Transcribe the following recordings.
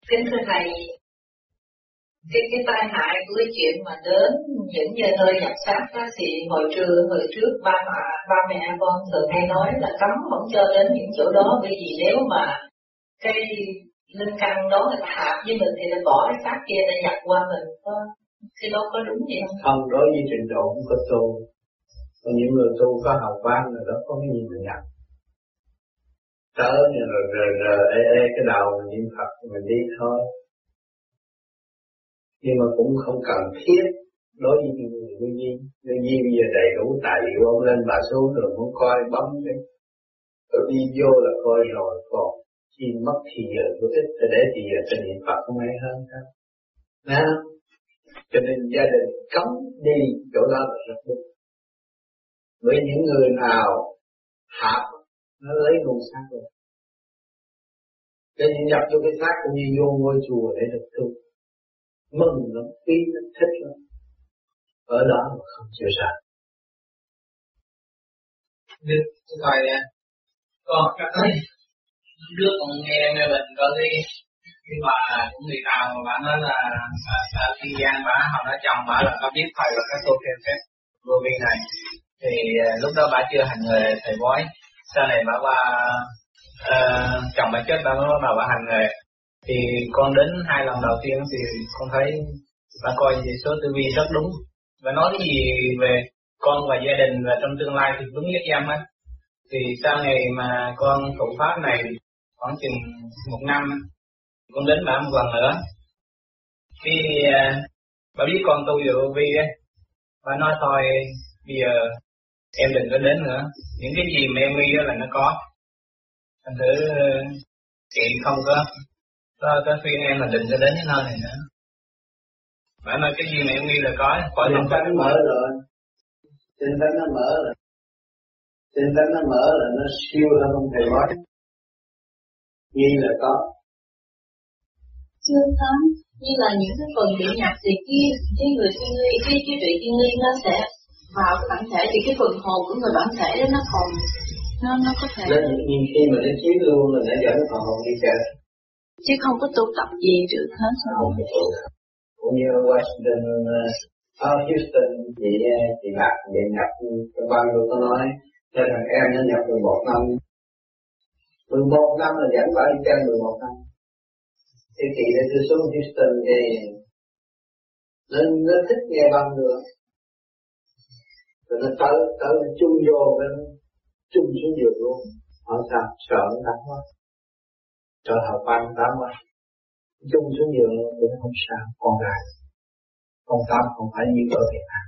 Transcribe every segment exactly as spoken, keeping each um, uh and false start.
Kính thưa Thầy, cái cái tai hại của cái chuyện mà đến những nhà nơi nhập xác đó thì hồi trưa hồi trước ba mà ba mẹ con thường hay nói là cấm không cho đến những chỗ đó, bởi vì nếu mà cái linh căn đó người ta hợp với mình thì nó bỏ cái xác kia để nhập qua mình, có cái đó có đúng gì không? Không, đối với trình độ không có tu. Còn những người tu có học quan rồi đó có cái gì mà nhập. Tới rồi rồi rồi ê ê cái đầu mình niệm Phật mình đi thôi. Nhưng mà cũng không cần thiết đối với những người nguyên nhiên. Nguyên nhiên bây giờ đầy đủ tài liệu ông lên bà xuống rồi muốn coi bấm đi. Tôi đi vô là coi rồi còn chi mất thì giờ tôi ít tôi để thì giờ tôi niệm Phật không hay hơn sao? Nào, cho nên gia đình cấm đi chỗ đó là rất đúng. Với những người nào hạp nó lấy nguồn xác rồi. Cho nên nhập vô cái xác cũng như vô ngôi chùa để được tu. Mừng lắm, quý lắm, thích lắm. Ở đó mà không chịu sợ. Đức Thầy nè, con các thầy trước con nghe nghe mình có cái cái bà của người Tàu mà bà nói là bà, bà khi gian bà họ nói chồng bà là có biết thầy và các cô theo phép vô vi này, thì uh, lúc đó bà chưa hành nghề thầy bói, sau này bà qua uh, chồng bà chết bà mới bắt đầu bà hành nghề, thì con đến hai lần đầu tiên thì con thấy bà coi về số tử vi rất đúng và nói cái gì về con và gia đình và trong tương lai thì đúng nhất dâm á. Thì sau ngày mà con thụ pháp này khoảng chừng một năm, con đến bà một lần nữa, khi uh, bà biết con tu về vô vi á, bà nói thôi bây giờ em đừng có đến nữa, những cái gì mà em nghi đó là nó có, thành thử uh, chị không có có, có khuyên em là đừng có đến cái nơi này nữa. Bà nói cái gì mà em nghi là có, khỏi Trên tánh mở rồi, trên tánh nó mở rồi, trên tánh nó mở là nó siêu hơn không thể nói, nghi là có. Chưa tám, như là những cái phần bị nhập thì kia, cái người thiên ly, cái cái vị thiên ly nó sẽ vào cái bản thể, thì cái phần hồn của người bản thể đó nó còn, nó nó có thể. Nên nhìn khi mà nó chiếu luôn là nó dẫn phần hồn đi chơi. Chứ không có tu tập gì được hết sao? Không có tu tập. Cũng như Washington, ở uh, Houston, chị, chị Lạc, chị nhập trong ban tôi có nói, cho thằng em nó nhập mười một năm. mười một năm là dẫn bà đi chơi mười một năm. Thì chị đã đưa xuống Houston thì nó, nó thích nghe băng nữa. Rồi nó tới, tới nó chung vô, nó chung xuống giường luôn. Hỏi sao? Sợ nó đắng quá. Sợ hợp băng đắng quá. Chung xuống giường luôn, tôi nói không sao, con gái. Con Tâm không phải như ở Việt Nam.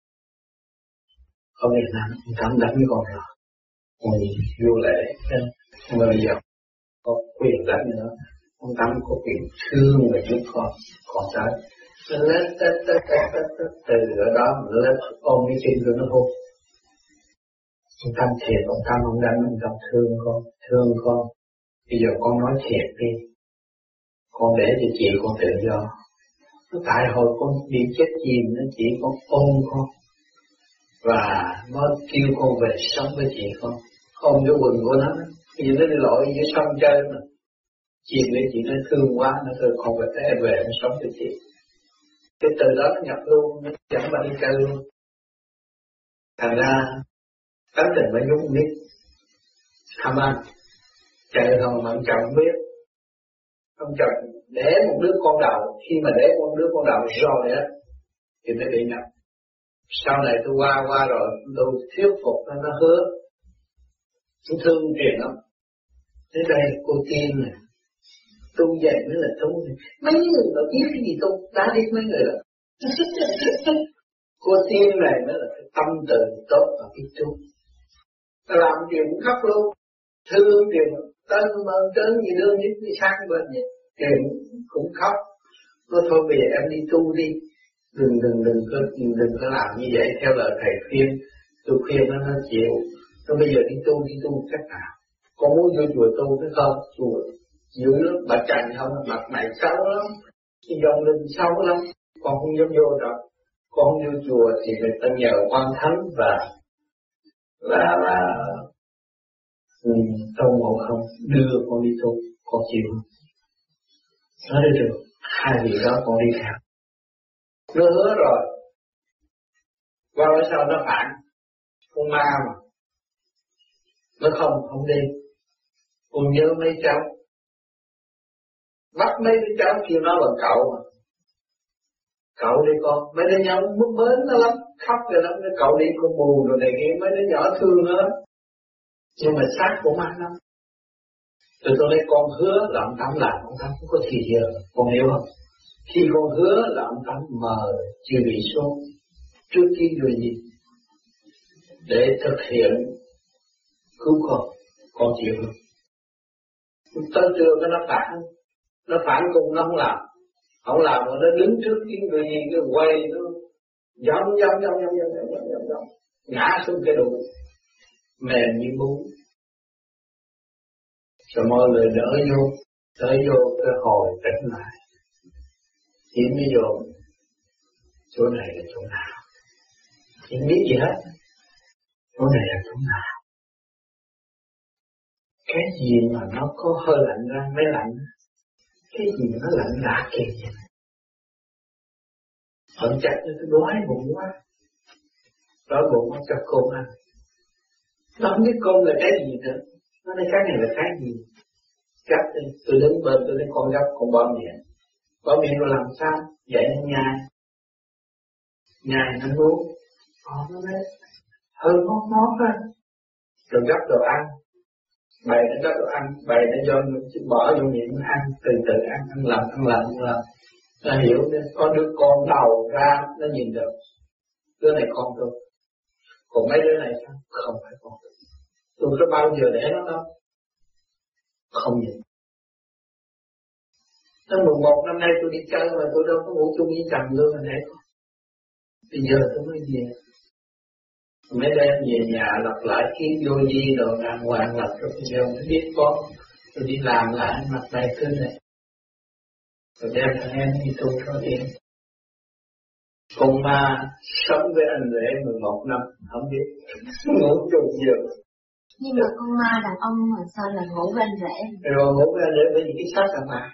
Ở Việt Nam, con Tâm đánh với con rồi. Con gì vô lệ, không bao giờ có quyền đánh nữa. Con Tâm có quyền thương và giúp con, con tới. Nó lết, tết, tết, tết, tết, tết, từ ở đó nó lết ôm cái chân của nó hôn. Con Tâm thiệt, con Tâm không đánh, con Tâm thương con, thương con. Bây giờ con nói thiệt đi. Con để cho chị con tự do. Tại hồi con bị chết chìm nó chỉ con ôm con và nó kêu con về sống với chị con, ôm cái quần của nó, bây giờ nó đi lội dưới sông chơi mà chìm với chị nó thương quá, nó kêu con về để về nó sống với chị. Cái từ đó nó nhập luôn, nó dẫn bà đi chơi luôn. Thành ra tánh tình mới nhúng biết tham ăn chạy thôi mà ông chồng không biết. Ông chồng để một đứa con đầu, khi mà để một đứa con đầu rồi á thì mới bị nhập. Sau này tôi qua qua rồi tôi thuyết phục nó, nó hứa, tôi thương truyền lắm. Thế đây cô Tiên này, tu dạy mới là tu này. Mấy người mà biết cái gì tu, đã biết mấy người đó. Cô Tiên này mới là cái tâm từ tốt và biết tu. Ta làm chuyện cũng khóc luôn, thương chuyện tên mà tên gì đương nhất đi sang bên vậy. Chuyện cũng khóc. Nói thôi bây giờ em đi tu đi. Đừng đừng đừng có đừng, đừng có làm như vậy theo lời thầy khuyên. Tôi khuyên nó nó chịu. Tôi bây giờ đi tu đi tu cách nào. Con muốn vô chùa tu thế không? Chùa dữ lắm, bà chành không, mặt mày xấu lắm, cái dòng linh xấu lắm. Con không dám vô đâu. Con không vô chùa thì người ta nhờ quan thánh và là là tôn ngộ không đưa con đi tu, con chịu không? Nói đi được, hai vị đó còn đi theo. Nó hứa rồi, qua bữa sau nó phản, con ma mà. Nó không, không đi. Con nhớ mấy cháu. Bắt mấy đứa cháu kêu nó bằng cậu mà. Cậu đi con, mấy đứa nhỏ muốn mến nó lắm, khóc rồi lắm, cậu đi con buồn rồi này kia, mấy đứa nhỏ thương nó lắm. Nhưng mà sát của má lắm. Rồi tôi nói con hứa là ông Tám làm, ông Tám không có thì giờ, con hiểu không? Khi con hứa là ông Tám mờ chưa bị xuống trước khi người gì để thực hiện cứu con, con chịu không? Tới trưa cái nó phản, nó phản cùng nó không làm, không làm mà nó đứng trước cái người gì cái quay nó dông dông dông dông dông dông dông dông ngã xuống cái đùi mềm như bún. Rồi mọi người đỡ vô, đỡ vô cái hồi tỉnh lại. Chỉ mới vô, chỗ này là chỗ nào? Chỉ biết gì hết. Chỗ này là chỗ nào? Cái gì mà nó có hơi lạnh ra mới lạnh? Cái gì mà nó lạnh lạ kìa vậy? Hận chặt nó đói bụng quá. Đói bụng nó cho cơm ăn. Nó không biết cơm là cái gì nữa. Nó nói cái này là cái gì? Gấp đi, tôi đứng bên tôi thấy con gấp con bó miệng. Bó miệng rồi làm sao? Dạy nó nhai. Nhai nó nuốt. Con nó nói, hơi ngót ngót á. Rồi gấp đồ ăn. Bày nó gấp đồ ăn, bày nó cho bỏ vô miệng nó ăn, từ từ ăn, ăn lầm, ăn lầm, ăn lầm. Nó hiểu, có đứa con đầu ra, nó nhìn được. Đứa này con tôi. Còn mấy đứa này sao? Không phải con tôi. Tôi có bao giờ để nó đâu. Không nhìn. Năm mười một năm nay tôi đi chơi mà tôi đâu có ngủ chung với chồng luôn mà thấy. Bây giờ tôi mới về. Mới đem về nhà lặp lại ký vô di đồ đàng hoàng lặp rồi bây giờ mới biết con. Tôi đi làm lại mặt này thứ này. Rồi đem thằng em đi tu cho yên. Con ma sống với anh rể mười một năm, không biết. Ngủ chung giường. Nhưng mà con ma đàn ông mà sao là ngủ với anh rể? Rồi ngủ với anh rể bởi vì cái xác là ma.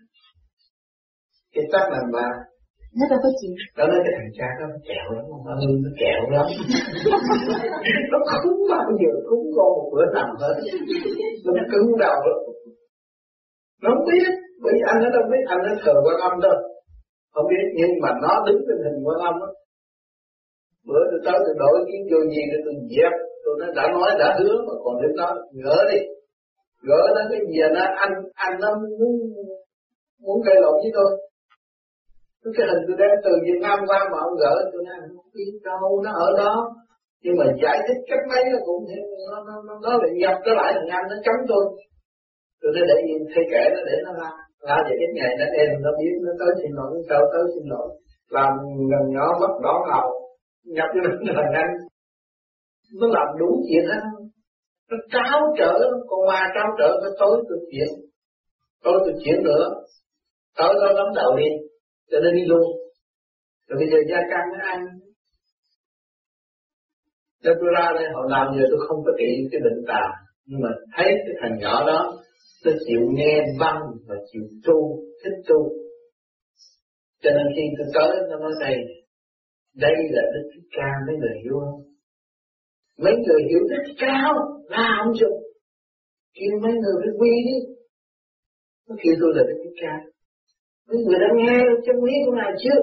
Cái xác là ma. Nó đâu có chịu. Đó nói cái thằng cha đó nó kẹo lắm, nó hư nó kẹo lắm. Nó không bao giờ cúng con một bữa nào hết. Nó cứng đầu lắm. Nó không biết, bởi vì anh nó đâu biết, anh nó thờ Quan Âm thôi. Không biết, nhưng mà nó đứng trên hình Quan Âm á. Bữa tôi tới tôi đổi kiến vô gì để tôi dẹp. Tôi nói đã nói đã hứa mà còn đến đó gỡ đi. Gỡ nó cái gì nó anh anh nó muốn muốn gây lộn với tôi. Cái hình tôi đem từ Việt Nam qua mà ông gỡ tôi nói không biết đâu, nó ở đó. Nhưng mà giải thích cách mấy nó cũng nó nó nó, nó lại nhập trở lại thằng anh nó chống tôi. Tôi nói để nhìn thay kể nó để nó la. La về cái ngày nó em nó biết nó tới xin lỗi, sao tới xin lỗi. Làm gần nhỏ mất đỏ ngầu. Nhập cho nó thằng anh. Nó làm đủ chuyện hết. Nó tráo trở, con ma tráo trở cái tối tôi chuyện. Tối tôi chuyện nữa. Tối tôi lắm đầu đi. Cho nên đi luôn. Rồi bây giờ gia căn nó ăn. Nếu tôi ra đây hồi nào giờ tôi không có trị cái bệnh tà. Nhưng mà thấy cái thằng nhỏ đó nó chịu nghe văn và chịu tu, thích tu. Cho nên khi tôi tới nó nói đây, đây là Đức Thích Ca, mấy người hiểu không? Mấy người hiểu Đức Thích Ca không? Là không chụp. Kêu mấy người phải quy đi. Nó kêu tôi là Đức Thích Ca. Mấy người đã nghe chân lý của Ngài chưa?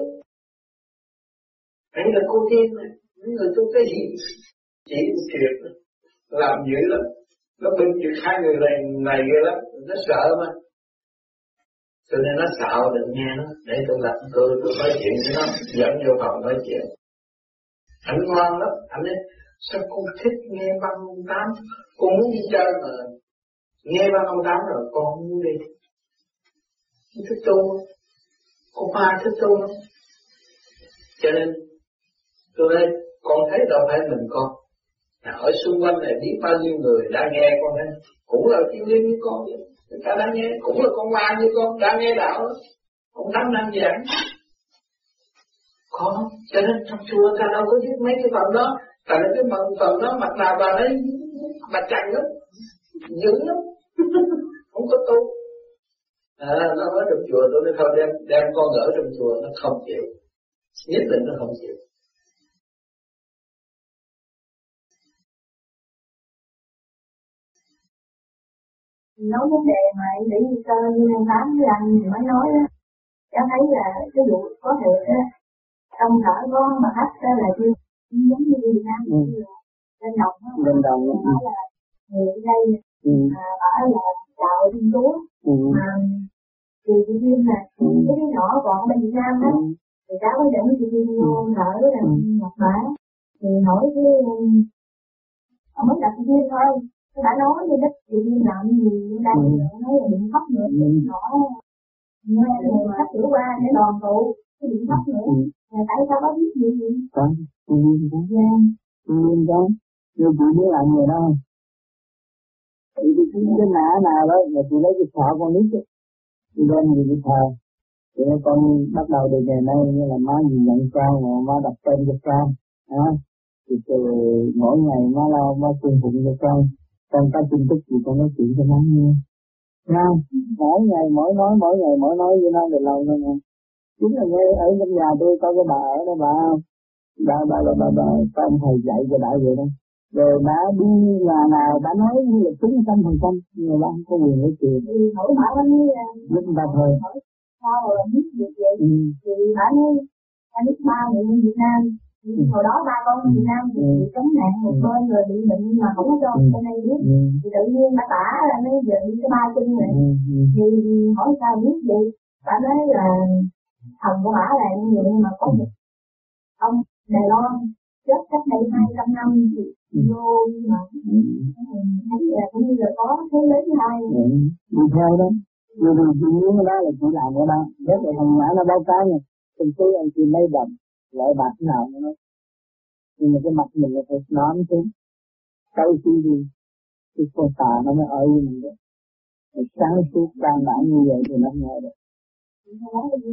Anh là cô tiên này. Mấy người tu cái gì? Chỉ một chuyện làm dữ lắm. Nó binh chuyện hai người này này ghê lắm. Nó sợ mà. Cho nên nó xạo đừng nghe nó. Để tôi làm tôi tôi nói chuyện với nó. Dẫn vô phòng nói chuyện. Anh ngoan lắm. Anh ấy sao con thích nghe băng ông Tám. Con muốn đi chơi mà. Nghe băng ông Tám rồi con không muốn đi. Không thích tu. Con ma thích tu lắm. Cho nên tôi đây con thấy đâu phải mình con. Ở xung quanh này biết bao nhiêu người đã nghe con thấy. Cũng là thiên liên như con vậy. Người ta đã nghe. Cũng là con ma như con đã nghe đạo đó. Ông Tám đang giảng. Có. Cho nên trong chùa ta đâu có biết mấy cái phần đó. Tại là cái phần, phần đó mặt nào bà đấy bà chành lắm. Dữ lắm. Không có tu. À, nó ở trong chùa tôi nói thôi đem đem con ở trong chùa, nó không chịu, nhất định nó không chịu. Nói vấn đề mà em nghĩ như cơ như anh Tám với anh mới nói á, cháu thấy là cái vụ có thể trong thở có mà hắt đó là chưa giống như Việt Nam ừ. Lên đồng á, lên đồng nói là người ở đây ừ. mà bảo là chào Thiên Chúa ừ. mà thì chị Duyên là ừ. cái đứa nhỏ còn ở bên Việt Nam á ừ. thì cháu có dẫn chị Duyên vô thở là ừ. một bả thì hỏi cái ông mới gặp chị Duyên thôi. Tôi đã nói với đất chị Duyên làm gì đây ừ. nói là điện khóc nữa ừ. nó nghe là sắp sửa qua để đoàn tụ cái điện khóc nữa ừ. là tại sao có biết gì gì có chị Duyên có yeah. chị Duyên có nhưng chị biết làm người đâu chị đi cái nã nào đó mà chị lấy cái sọ con nít ấy chị đem gì đi thờ thì con bắt đầu từ ngày nay như là má gì nhận con mà má đặt tên cho con hả thì từ mỗi ngày má lo má cung phụng cho con con có tin tức gì con nói chuyện cho má nghe nha mỗi ngày mỗi nói mỗi ngày mỗi nói với nó được lâu nữa nè chính là nghe ở trong nhà tôi có cái bà ở đó bà bà bà bà bà, bà có ông thầy dạy cho đại vậy đó rồi bà đi nhà nào bà nói như là chín trăm phần trăm nhưng mà bà không có quyền lấy tiền thì hỏi bà nó như là giúp bà thôi sao rồi biết việc vậy ừ. thì bà nói anh biết ba người bên Việt Nam thì ừ. hồi đó ba con Việt Nam thì ừ. chống nạn một bên rồi bị bệnh mà không có cho ừ. bên này biết ừ. thì tự nhiên bà tả là nó giờ đi cái ba chân này ừ. thì hỏi sao biết vậy bà nói là thần của bà là như vậy mà có một ông Đài Loan chết cách đây hai trăm năm thì vô mà hay là cũng như là có thế lớn hai đi theo đó nhưng mà chị muốn cái đó là chị làm cái đó rất là thằng nhỏ nó báo cáo nha từng thứ anh chị mấy đồng loại bạc nào nó nhưng mà cái mặt mình là phải nón xuống câu suy gì cái con tà nó mới ở với mình được rồi sáng suốt căn bản như vậy thì nó nghe được có chứ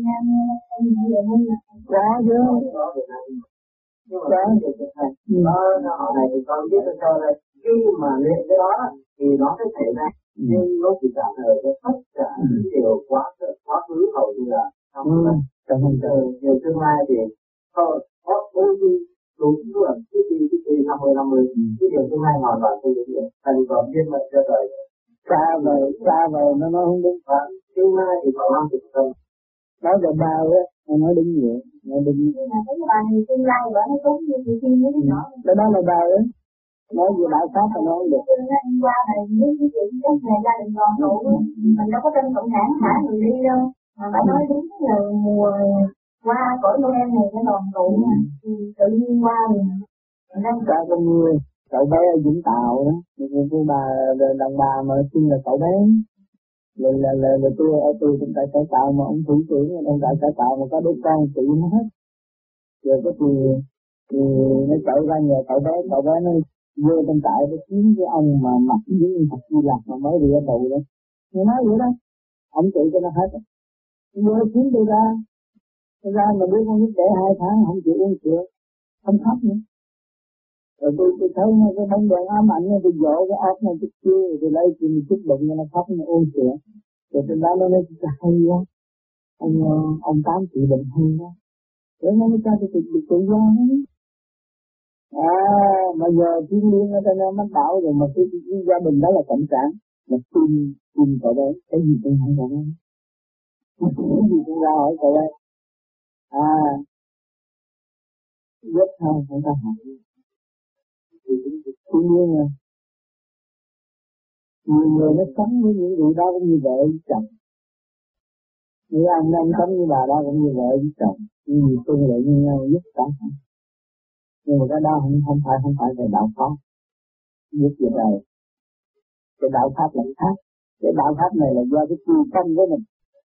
có nó này thì con biết cho đây khi mà lên cái đó thì nó sẽ xảy ra nhưng nó chỉ trả lời cho tất cả những điều quá quá khứ hầu như là trong nhiều tương lai thì có có đôi khi đúng luôn cái gì cái gì năm mươi năm mươi cái điều tương lai hoàn toàn không được thành còn thiên mệnh cho đời xa vời xa vời nó nói không đúng và tương lai thì còn năm mươi phần nói về bao á nói đúng vậy nói đúng nhưng mà cái bà này tương lai bà nó tốt như chị Kim với cái nhỏ cái đó là bao á nói về đạo pháp thì nói không được hôm qua này với cái chuyện các nhà gia đình đoàn tụ mình đâu có tin cộng sản thả người đi đâu mà bà nói đúng là mùa qua cõi Noel này cái đoàn tụ thì tự nhiên qua mình đang cả con người cậu bé ở Vũng Tàu đó cô bà đàn bà mà xin là cậu bé là là là, là tôi ở tôi cũng tại cải tạo mà ông thủ trưởng ông tại cải tạo mà có đứa con tự nó hết rồi cái thì thì nó chạy ra nhờ cậu bé cậu bé nó vô trong trại để kiếm cái ông mà mặc với Phật Di Lặc mà mới đi ở tù đó nó nói vậy đó ông tự cho nó hết vô kiếm tôi ra tôi ra mà đứa con nít để hai tháng không chịu uống sữa không khóc nữa rồi tôi tôi thấy nó cái bóng đèn ám ảnh tôi dỗ cái ốc này chút chưa rồi tôi lấy chuyện chút bụng cho nó khóc nó uống sữa rồi trên đó nó nói cái hay quá ông ông Tám trị bệnh hay quá rồi nó mới cho tôi tự tự do hết à mà giờ thiên liên ở trên nó bảo rồi mà cái, cái, cái gia đình đó là cộng sản mà tin tin cậu đấy cái gì tôi hỏi cậu đấy cái gì tôi ra hỏi cậu đấy à rất hay không ta hỏi thiên nhiên à nhiều người nó sống với những người đó cũng như vợ với chồng người anh anh sống với bà đó cũng như vợ với chồng nhiều tương lượng như nhau giúp cả nhưng mà cái đó không không phải không phải về đạo pháp biết về đời cái đạo pháp là khác cái đạo pháp này là do cái tu tâm của mình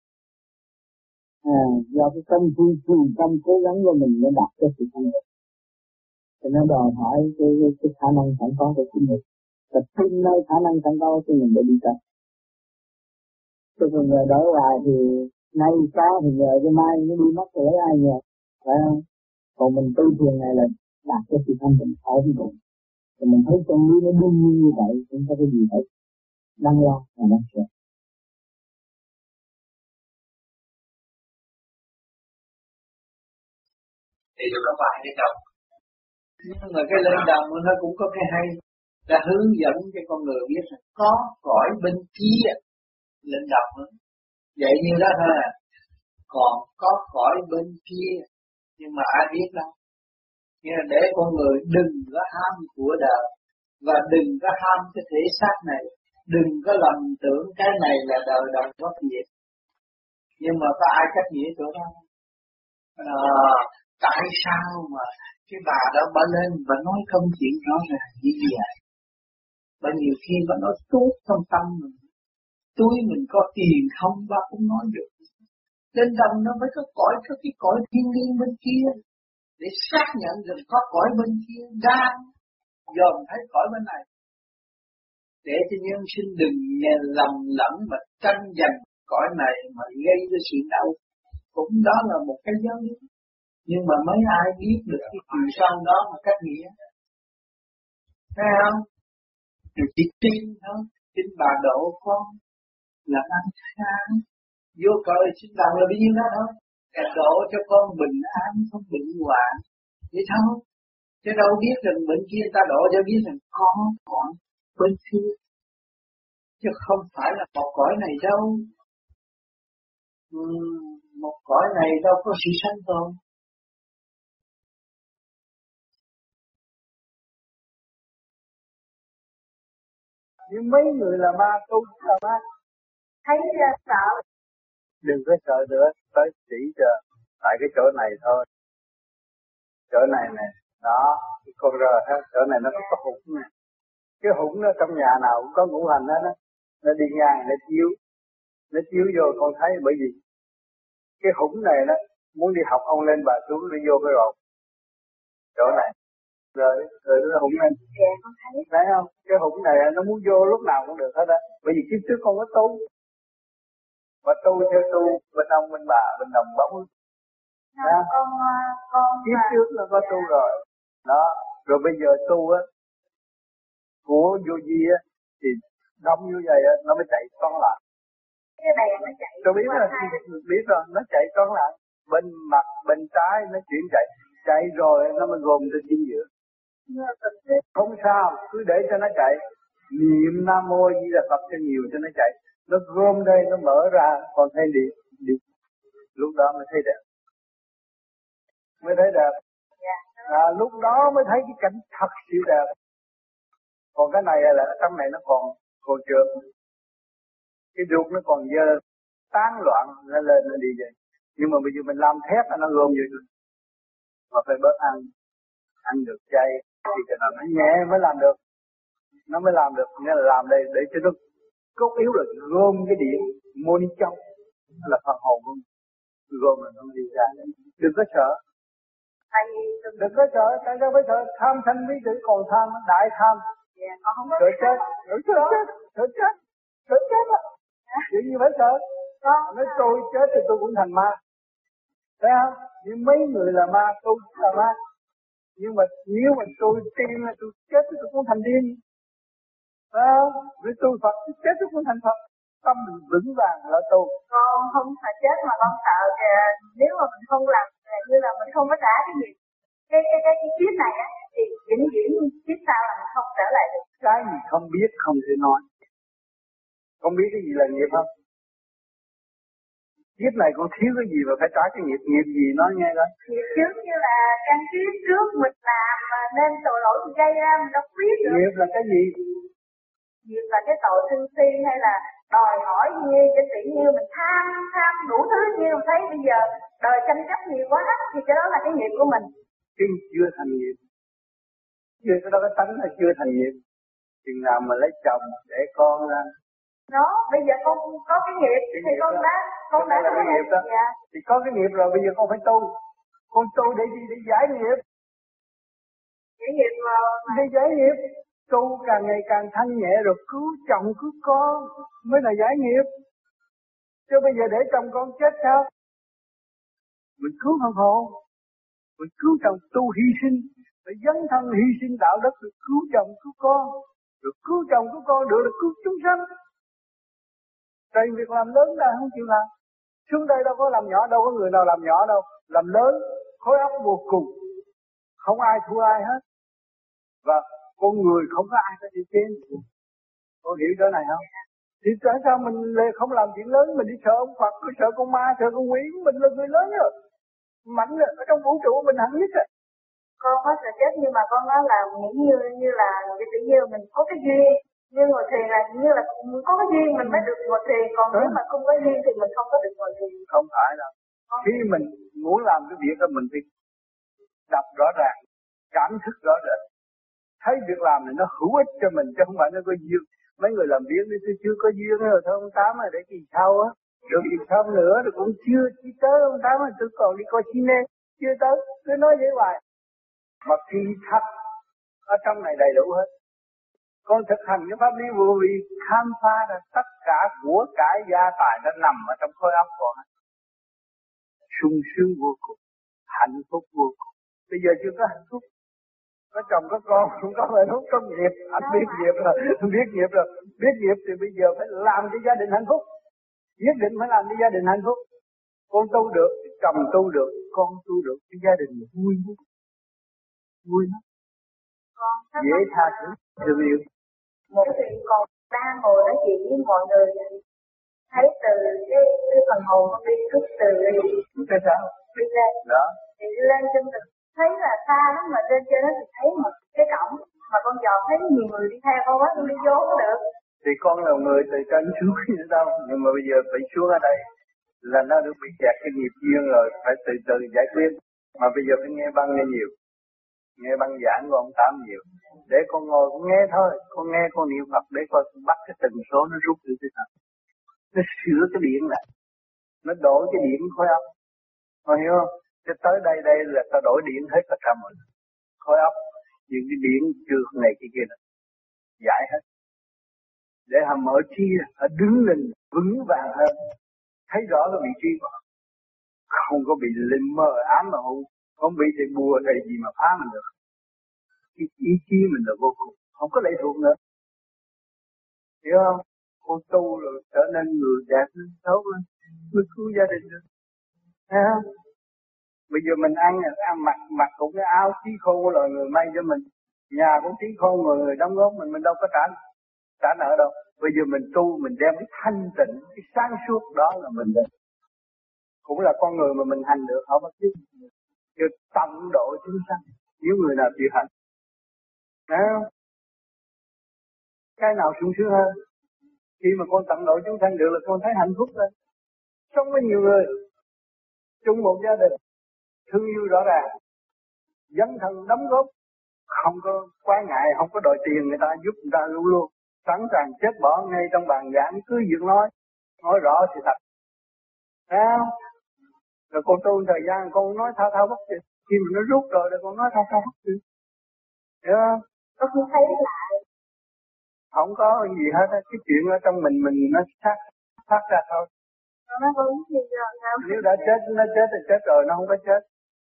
à do cái công phu tu tâm cố gắng của mình để đạt cái sự thành công thì nó đòi hỏi cái, cái, cái khả năng sẵn có của chính mình và tin nơi khả năng sẵn có của mình để đi tới chứ còn nhờ đổi hoài thì nay có thì nhờ cái mai nó đi mất rồi lấy ai nhờ phải không còn mình tu thiền này là đạt cái sự thanh tịnh ở với mình thì mình thấy chân lý nó đương nhiên như vậy không có cái gì phải đáng lo mà đáng sợ thì tôi có phải hay không. Nhưng mà cái lên đồng nó cũng có cái hay là hướng dẫn cho con người biết là có cõi bên kia lên đồng nữa. Vậy như đó thôi à. Còn có cõi bên kia nhưng mà ai biết đâu. Nghĩa là để con người đừng có ham của đời và đừng có ham cái thể xác này, đừng có lầm tưởng cái này là đời đời bất diệt. Nhưng mà có ai cách nghĩa chỗ đó? À, tại sao mà cái bà đó bà lên và nói công chuyện rõ ràng như vậy? Bởi nhiều khi bà nói tốt trong tâm mình, túi mình có tiền không bà cũng nói được. Lên đồng nó mới có cõi, có cái cõi thiên liêng bên kia để xác nhận rằng có cõi bên kia đang dòm thấy cõi bên này. Để cho nhân sinh đừng nghe lầm lẫn mà tranh giành cõi này mà gây ra sự đau. Cũng đó là một cái giáo lý. Nhưng mà mấy ai biết được cái chiều sâu đó mà cách nghĩa. Thấy không? Thì chỉ tin thôi. Tin bà độ con là ăn sáng. Vô cõi xin đồng là bao nhiêu đó thôi. Cả độ cho con bình an, không bệnh hoạn. Vậy thôi. Chứ đâu biết rằng bệnh kia ta độ cho biết rằng có cõi bên kia. Chứ không phải là một cõi này đâu. Ừ, một cõi này đâu có sự sanh tồn. Nhưng mấy người là ma tu là ma. Thấy sợ. Đừng có sợ nữa, tới chỉ cho tại cái chỗ này thôi. Chỗ này nè, đó, con rờ ha, chỗ này nó có hũng nè. Cái hũng nó trong nhà nào cũng có ngũ hành đó, nó, nó đi ngang, nó chiếu. Nó chiếu vô con thấy bởi vì cái hũng này nó muốn đi học ông lên bà xuống đi vô cái rột. Chỗ này. Rồi, rồi nó hũng lên. Dạ, con thấy. Thấy không? Cái hũng này nó muốn vô lúc nào cũng được hết á. Bởi vì kiếp trước con có tu. Mà tu theo tu, bên ông, bên bà, bên đồng bóng. Không, con, con... Kiếp trước nó có tu rồi. Đó, rồi bây giờ tu á, của vô vi á, thì đông như vậy á, nó mới chạy con lại. Cái này nó chạy. Tôi biết rồi, biết rồi, nó chạy con lại. Bên mặt, bên trái nó chuyển chạy. Chạy rồi nó mới gồm trên chính giữa. Không sao, cứ để cho nó chạy. Niệm Nam Mô Di Đà Phật cho nhiều cho nó chạy. Nó gom đây, nó mở ra, còn thấy đi, đi. Lúc đó mới thấy đẹp. Mới thấy đẹp. À, lúc đó mới thấy cái cảnh thật siêu đẹp. Còn cái này là trong này nó còn còn trượt. Cái ruột nó còn dơ, tán loạn, nó lên nó đi vậy. Nhưng mà bây giờ mình làm thép nó gom vậy rồi. Mà phải bớt ăn, ăn được chay, thì cái nào nó nhẹ mới làm được. Nó mới làm được, nghĩa là làm đây để cho nó cốt yếu là gom cái điện mô ni châu là phần hồn của mình, gom là nó đi ra. Đừng có sợ, đừng có sợ, tại sao phải sợ? Tham sân bí tử còn tham, đại tham, sợ chết, sợ chết, sợ chết, sợ chết á, chuyện gì phải sợ? Nói tôi chết thì tôi cũng thành ma, thấy không? Nhưng mấy người là ma, tôi là ma, nhưng mà nếu mà tôi tiên là tôi chết thì tôi cũng thành tiên. À, với tu Phật chết cũng thành Phật, tâm mình vững vàng là tu. Con không phải chết mà con sợ kìa, nếu mà mình không làm như là mình không có trả cái gì cái cái cái, cái kiếp này á thì vĩnh viễn kiếp sau là mình không trở lại được. Cái gì không biết không thể nói. Không biết cái gì là nghiệp không? Kiếp này con thiếu cái gì mà phải trả cái nghiệp, nghiệp gì nói nghe coi. Nghiệp trước như là căn kiếp trước mình làm nên tội lỗi mình gây ra mình đâu biết được. Nghiệp là cái gì? Nghiệp là cái tội sân si hay là đòi hỏi nhiều cho tự nhiên mình tham tham đủ thứ nhiều, thấy bây giờ đời tranh chấp nhiều quá thì cái đó là cái nghiệp của mình. Chứ chưa thành nghiệp. Chưa cái đó cái tánh là chưa thành nghiệp. Chừng nào mà lấy chồng để con ra. Đó, bây giờ con có cái nghiệp cái thì nghiệp con đó. đã con đã có cái nghiệp đó. Dạ. Thì có cái nghiệp rồi bây giờ con phải tu. Con tu để gì? Để giải nghiệp. Giải nghiệp mà. Để giải nghiệp. Tu càng ngày càng thanh nhẹ rồi cứu chồng cứu con mới là giải nghiệp. Chứ bây giờ để chồng con chết sao? Mình cứu hồn hồn, mình cứu chồng tu hy sinh, phải dấn thân hy sinh đạo đức rồi cứu chồng cứu con, rồi cứu chồng cứu con được là cứu chúng sanh. Tại việc làm lớn là không chịu làm. Xuống đây đâu có làm nhỏ, đâu có người nào làm nhỏ đâu, làm lớn. khối óc vô cùng, không ai thua ai hết, và con người không có ai có thể trên. Có hiểu chỗ này không? Thì tại sao mình không làm chuyện lớn, mình đi sợ ông Phật, cứ sợ con ma, sợ con quỷ, mình là người lớn rồi, mạnh rồi, ở trong vũ trụ mình hẳn nhất rồi. Con có sợ chết nhưng mà con nói là nghĩ như như là cái tự nhiên mình có cái duyên, như ngồi thiền là như là có cái duyên mình mới được ngồi thiền, còn nếu mà không có duyên thì mình không có được ngồi thiền. Không phải đâu. Khi mình muốn làm cái việc đó mình phải đọc rõ ràng, cảm thức rõ ràng, thấy việc làm này nó hữu ích cho mình chứ không phải nó có duyên. Mấy người làm việc đi tôi chưa có duyên rồi thôi ông Tám à, để kỳ sau á, được kỳ sau nữa rồi cũng chưa chỉ tới ông Tám à, tôi còn đi coi cine chưa tới, cứ nói vậy hoài. Mà kỳ thật ở trong này đầy đủ hết. Con thực hành cái pháp lý vô vi khám phá ra tất cả của cải gia tài đã nằm ở trong khối óc con. Sung sướng vô cùng, hạnh phúc vô cùng. Bây giờ chưa có hạnh phúc, có chồng có con, không có hạnh phúc, có nghiệp, anh biết nghiệp rồi, biết nghiệp rồi, biết nghiệp thì bây giờ phải làm cho gia đình hạnh phúc, nhất định phải làm cho gia đình hạnh phúc. Con tu được, chồng tu được, con tu được, cái gia đình vui lắm, vui lắm, dễ tha thứ, thương yêu. Một thì còn đang ngồi nói chuyện với mọi người, thấy từ cái, cái phần hồn con đi xuất từ cái sao? Đi lên. Đó. Thì đi lên trên từ thấy là xa lắm mà trên trên đó thì thấy một cái cổng mà con dò thấy nhiều người đi theo con quá, con đi vô có được. Thì con là người từ trên xuống nữa đâu, nhưng mà bây giờ phải xuống ở đây là nó được bị kẹt cái nghiệp duyên rồi, phải từ từ giải quyết. Mà bây giờ phải nghe băng nghe nhiều, nghe băng giảng của ông Tám nhiều, để con ngồi con nghe thôi, con nghe con niệm Phật để coi bắt cái tần số nó rút được cái thật, nó sửa cái điện lại, nó đổi cái điện khối óc, con hiểu không? Cái tới đây đây là ta đổi điện hết tất cả mọi người, khối óc, những cái điện trượt này kia kia này, giải hết, để họ mở trí, họ đứng lên vững vàng hơn, thấy rõ cái vị trí của họ, không có bị linh mơ ám mà hụ, không bị thầy bùa thầy gì mà phá mình được. Cái ý chí mình là vô cùng, không có lệ thuộc nữa, hiểu không? Con tu rồi trở nên người đẹp lên, xấu lên, mới cứu gia đình được, thấy không? Bây giờ mình ăn, ăn mặc mặc cũng cái áo chí khôn của loài người may cho mình, nhà cũng chí khôn người người đóng góp mình, mình đâu có trả trả nợ đâu. Bây giờ mình tu mình đem cái thanh tịnh, cái sáng suốt đó là mình đấy, cũng là con người mà mình hành được, không có chứ. Chứ tận độ chúng sanh, nếu người nào chịu hành, thấy không? Cái nào sung sướng hơn? Khi mà con tận độ chúng sanh được là con thấy hạnh phúc lên, sống với nhiều người, chung một gia đình, thương yêu rõ ràng, dấn thân đóng góp, không có quái ngại, không có đòi tiền người ta, giúp người ta luôn luôn, sẵn sàng chết bỏ ngay trong bàn giảng, cứ việc nói, nói rõ sự thật. Thấy không? Rồi con tu thời gian con nói thao thao bất tuyệt, khi mà nó rút rồi rồi con nói thao thao bất tuyệt, hiểu không? Con không thấy lại. Không có gì hết, cái chuyện ở trong mình mình nó phát phát ra thôi. Nó đúng gì rồi sao? Nếu đã chết nó chết thì chết rồi, nó không có chết.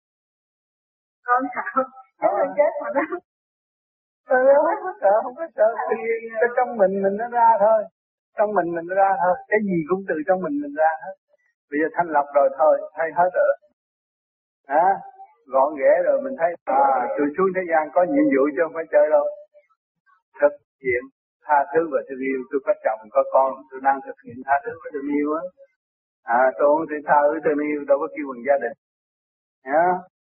Con sợ, nó không chết mà nó. Ừ, không có sợ, không có sợ. Cái trong mình mình nó ra thôi, trong mình mình nó ra thôi, cái gì cũng từ trong mình mình ra hết. Bây giờ thanh lọc rồi thôi, thay hết rồi. Hả? Gọn ghẽ rồi mình thấy à, tôi xuống thế gian có nhiệm vụ chứ không phải chơi đâu. Thực hiện tha thứ và thương yêu, tôi có chồng có con, tôi đang thực hiện tha thứ và thương yêu á. À, tôi không thể tha thứ thương yêu, đâu có kêu bằng gia đình. Hả?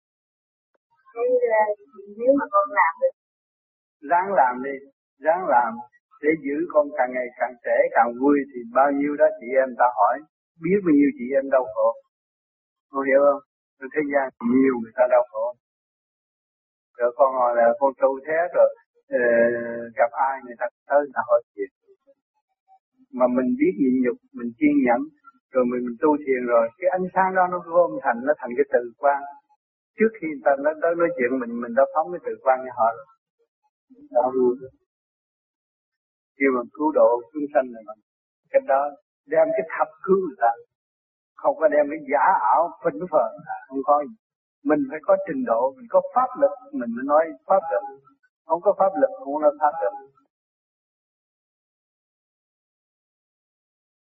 Nếu mà con làm được, ráng làm đi, ráng làm để giữ con càng ngày càng trẻ càng vui, thì bao nhiêu đó chị em ta hỏi, biết bao nhiêu chị em đau khổ, con hiểu không? Rồi thế gian nhiều người ta đau khổ, rồi con hỏi là con tu thế rồi uh, gặp ai người ta tới người ta hỏi chuyện, mà mình biết nhịn nhục, mình kiên nhẫn, rồi mình, mình tu thiền rồi, cái ánh sáng đó nó gom thành, nó thành cái từ quan. Trước khi người ta nói, nói, nói chuyện mình mình đã phóng cái từ quan cho họ rồi. Đó luôn. Khi mà cứu độ chúng sanh này mình, cái đó đem cái thập cứu người ta, không có đem cái giả ảo phỉnh phờ, không có gì. Mình phải có trình độ, mình có pháp lực, mình mới nói pháp lực. Không có pháp lực, không nói pháp lực.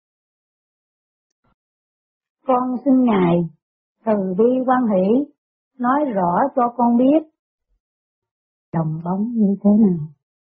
Con xin Ngài từ bi quan hỷ nói rõ cho con biết đồng bóng như thế nào.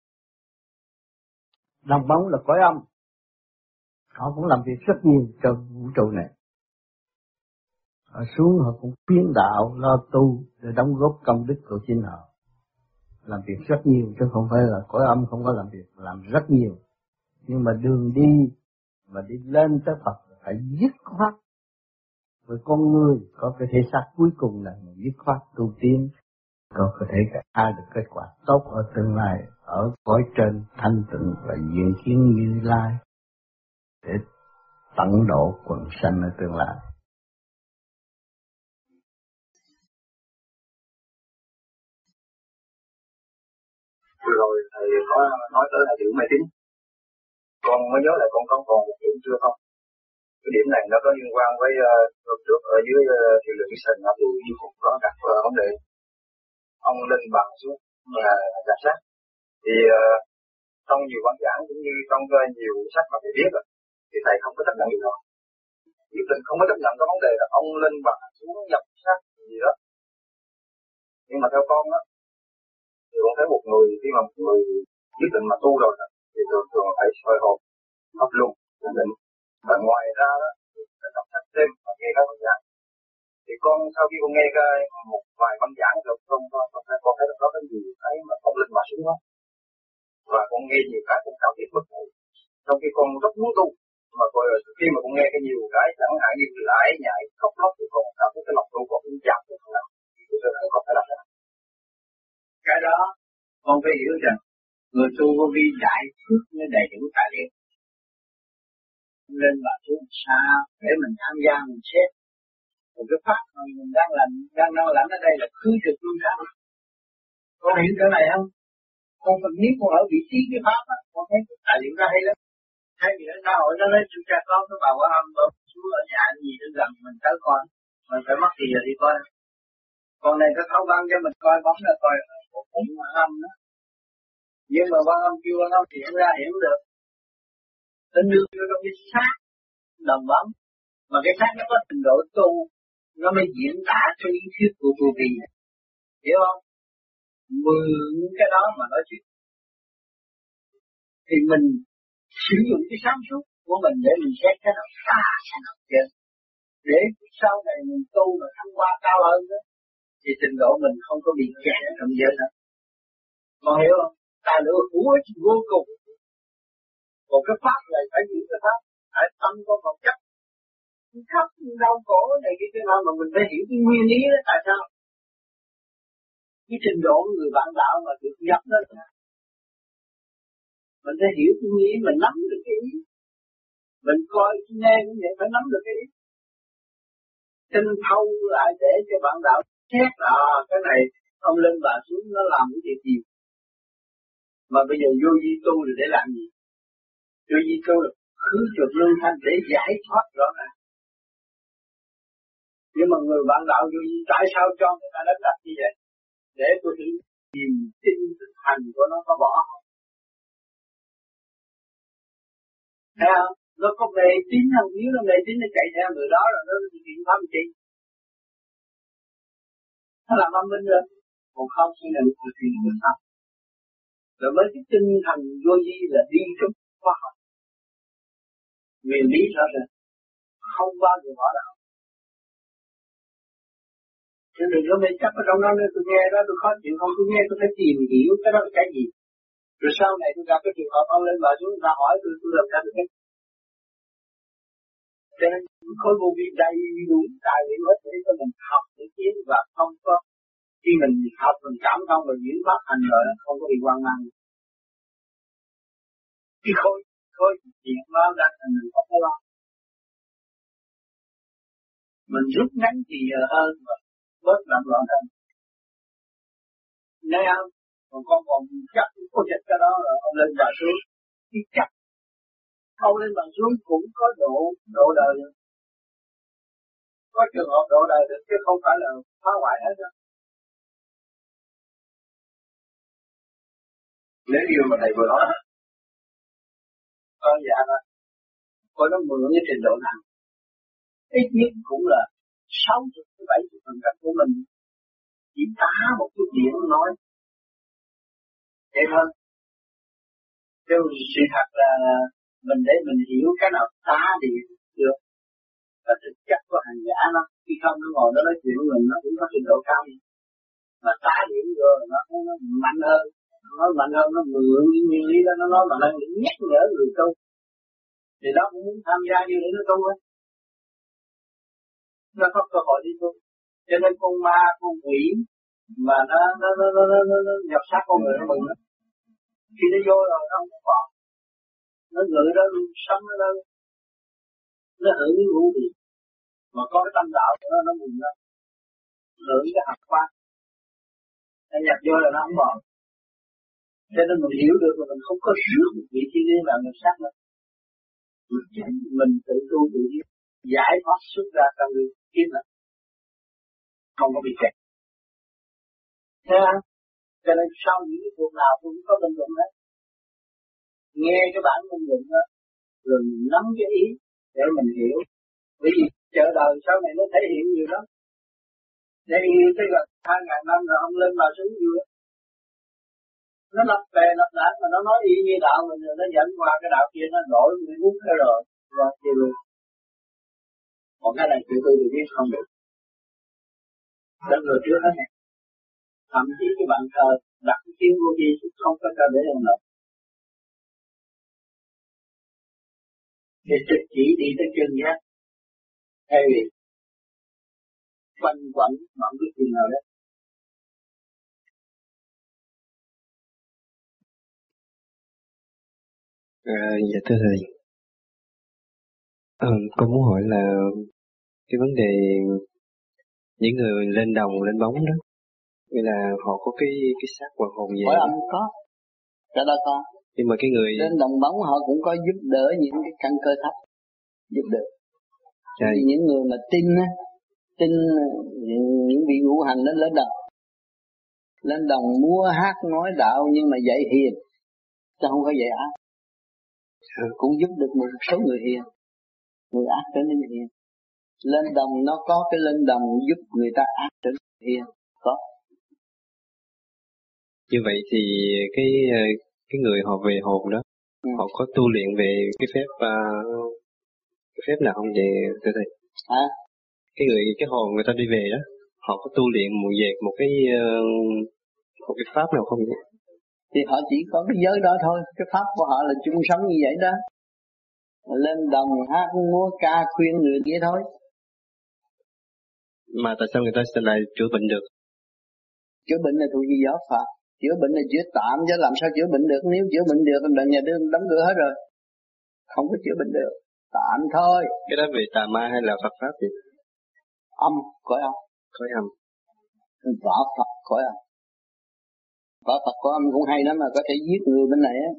Đồng bóng là cõi âm, họ cũng làm việc rất nhiều cho vũ trụ này. Họ xuống họ cũng khuyến đạo lo tu để đóng góp công đức của chính họ. Làm việc rất nhiều chứ không phải là cõi âm không có làm việc, làm rất nhiều. Nhưng mà đường đi mà đi lên tới Phật phải dứt khoát. Với con người có cái thể xác cuối cùng là dứt khoát tu tiến, có thể ai được kết quả tốt ở tương lai, ở cõi trên thanh tịnh và diện kiến Như Lai để tận độ quần sanh ở tương lai. Vừa rồi thầy có nói tới là điểm mê tín, con mới nhớ lại con có còn một điểm chưa không? Cái điểm này nó có liên quan với uh, trước ở dưới uh, thị lực cái sân thì như cũng có các uh, vấn đề ông Linh bằng xuống và giám sát. Thì uh, trong nhiều văn giảng cũng như trong uh, nhiều sách mà thầy biết rồi, thì thầy không có chấp nhận điều đó. Quyết định không có chấp nhận cái vấn đề là ông Linh bằng xuống nhập sát gì đó. Nhưng mà theo con á, thì con thấy một người khi mà một người quyết định mà tu rồi đó, thì thường thường phải soi hồn, hấp luôn, định. Và ngoài ra đó, phải đọc sách thêm và nghe các văn giảng. Thì con sau khi con nghe cái một vài văn giảng rồi con con con thấy con thấy là có cái gì cái mà không linh mà xuống đó. Và con nghe nhiều cái cũng cảm thấy bất ngờ. Trong khi con rất muốn tu, mà khi mà con nghe cái nhiều cái chẳng hạn như lại nhảy khóc lóc thì con cảm thấy cái lòng tu con cũng chạm được không nào. Thì tôi thấy con phải làm sao? Cái đó con phải hiểu rằng người tu vô vi đại phước mới đầy đủ tài liệu. Lên và xuống sao để mình tham gia mình xét. Một cái pháp mà mình đang làm đang đang làm ở đây là khứ trực luôn sao? Con hiểu chỗ này không? Con phần nếu con ở vị trí cái pháp á, con thấy cái tài liệu ra hay lắm. Thay vì ở xã hội nó lấy chú cha con nó vào qua âm bấm xuống ở nhà gì nó gần mình tới coi, mình phải mất gì giờ đi coi. Còn này có thấu văn cho mình coi bấm là coi một cũng âm đó. Nhưng mà quan âm kêu quan âm thì em ra hiểu được. Tình đưa vô trong cái xác đồng bóng. Mà cái xác nó có trình độ tu, nó mới diễn tả cái lý thuyết của vô vi này. Hiểu không? Mượn cái đó mà nói chuyện. Thì mình sử dụng cái sáng suốt của mình để mình xét cái nào xa, cái nào trên. Để sau này mình tu mà thăng hoa cao hơn đó, thì trình độ mình không có bị kẹt trong giới nữa. Con hiểu không? Tài lượng hữu ích vô cùng. Một cái pháp này phải giữ cái pháp, phải tâm con một chất. Khắp đau khổ này cái cái nào mà mình phải hiểu cái nguyên lý đó tại sao? Cái trình độ của người bạn đạo mà được nhập đó là mình phải hiểu cái nguyên lý, mình nắm được cái ý. Mình coi nghe cũng vậy, phải nắm được cái ý. Tinh thâu lại để cho bạn đạo xét là à, cái này ông lên bà xuống nó làm cái việc gì. Mà bây giờ vô vi tu rồi để làm gì? Vô vi tu là khứ trượt luân thanh để giải thoát rõ ràng. Nhưng mà người bạn đạo vô vi tại sao cho người ta đánh đặt như vậy? Để tôi thử tìm tin thực hành của nó có bỏ không? Thấy không? Nó có mê tín không? Nếu nó mê tín nó chạy theo người đó rồi nó thực hiện pháp chi? Nó làm âm minh rồi. Còn không chỉ là thực hiện người pháp. Rồi với cái tinh thần vô vi là đi trong khoa học. Nguyên lý rõ ràng. Không bao giờ bỏ đạo. Chứ đừng có mê chấp ở trong đó nữa, tôi nghe đó tôi khó chịu không, tôi nghe tôi phải tìm hiểu cái đó là cái gì. Rồi sau này tôi gặp cái trường hợp ông lên bà xuống người ta hỏi tôi, tôi làm sao tôi biết. Cho nên khối vô vi đầy đủ tài liệu hết để cho mình học để tiến và không có. Khi mình học mình cảm thông rồi diễn pháp hành rồi không có bị hoang mang. Cái khối, khối chuyện nó đang là mình không có lo. Mình rút ngắn thì hơn và bớt làm loạn hơn. Nghe không? Còn con còn chắc có dịch cái đó rồi ông lên bà xuống. Cái chắc ông lên bà xuống cũng có độ độ đời. Có trường hợp độ đời được chứ không phải là phá hoại hết đó. Nếu như mà thầy vừa nói Con dạ đó. Coi nó mượn cái trình độ nào. Ít nhất cũng là sáu mươi đến bảy mươi phần trăm của mình. chỉ tá một chút điện nói thế thôi. Chứ sự thật là mình để mình hiểu cái nào tá thì được, và thực chất của hành giả nó khi không nó ngồi nó nói chuyện của mình nó cũng có trình độ cao, mà tá điểm vô nó, nó, nó mạnh hơn, nó mạnh hơn, nó mượn những nguyên lý đó nó nói mạnh hơn để nhắc nhở người tu, thì nó cũng muốn tham gia như để nó tu ấy, nó có cơ hội đi tu. Cho nên con ma con quỷ mà nó nó nó nó nó, nó, nó nhập sát con người nó mừng đó. Khi nó vô rồi nó không có còn, nó ngự đó luôn, sống nó đâu, nó hưởng cái ngũ vị, mà có cái tâm đạo của nó nó mừng đó, hưởng cái hạt quan, nó nhập vô là nó không còn. Cho nên mình hiểu được là mình không có rước một vị thiên liên làm mình sát nữa, mình chính mình tự tu tự nhiên giải thoát xuất ra trong người kiếp này, không có bị kẹt. Thế không? Cho nên sau những cái cuộc nào cũng có bình luận đấy, nghe cái bản bình luận đó, rồi nắm cái ý để mình hiểu. Bởi vì chợ đời sau này nó thể hiện nhiều lắm. Để hiện tới gần hai ngàn năm rồi ông lên mà xuống nhiều lắm. Nó lập bè lập đảng mà nó nói y như đạo mình rồi nó dẫn qua cái đạo kia nó đổi người uống cái rồi rồi thì luôn. Còn cái này tự tôi được biết không được. Đó người trước hết này. Thậm chí cái bạn thờ đặt cái tiếng vô đi không có cho để làm lợi. Để trực chỉ đi tới chân giác. Thay vì quanh quẩn bằng cái chuyện nào đó. À, dạ thưa thầy, à, con muốn hỏi là cái vấn đề những người lên đồng lên bóng đó, nghĩa là họ có cái cái xác hoặc hồn về Hỏi ông có, cái đó có. Nhưng mà cái người lên đồng bóng họ cũng có giúp đỡ những cái căn cơ thấp, giúp đỡ. Thì những người mà tin á, tin những vị ngũ hành nó lên đồng, lên đồng múa hát nói đạo nhưng mà dạy hiền, chứ không có dạy ác. Cũng giúp được một số người hiền, người ác trở nên hiền. Lên đồng nó có cái lên đồng giúp người ta ác trở nên hiền, có. Như vậy thì cái cái người họ về hồn đó, ừ. họ có tu luyện về cái phép uh, cái phép nào không vậy thưa thầy? À? Cái người cái hồn người ta đi về đó, họ có tu luyện một về một cái uh, một cái pháp nào không vậy? Thì họ chỉ có cái giới đó thôi, cái pháp của họ là chung sống như vậy đó. Lên đồng hát múa ca khuyên người kia thôi. Mà tại sao người ta sẽ lại chữa bệnh được? Chữa bệnh là thuộc về giáo Phật, chữa bệnh là chữa tạm chứ làm sao chữa bệnh được, nếu chữa bệnh được là nhà đương đóng cửa hết rồi. Không có chữa bệnh được, tạm thôi. Cái đó về tà ma hay là Phật pháp gì? Âm, cõi âm. Cõi âm. Võ Phật cõi âm. Võ Phật cõi âm cũng hay lắm mà có thể giết người bên này á.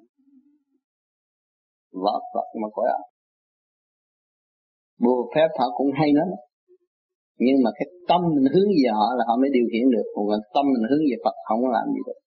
Võ Phật mà cõi âm. Bùa phép họ cũng hay lắm. Nhưng mà cái tâm mình hướng về họ là họ mới điều khiển được. Còn tâm mình hướng về Phật không có làm gì được.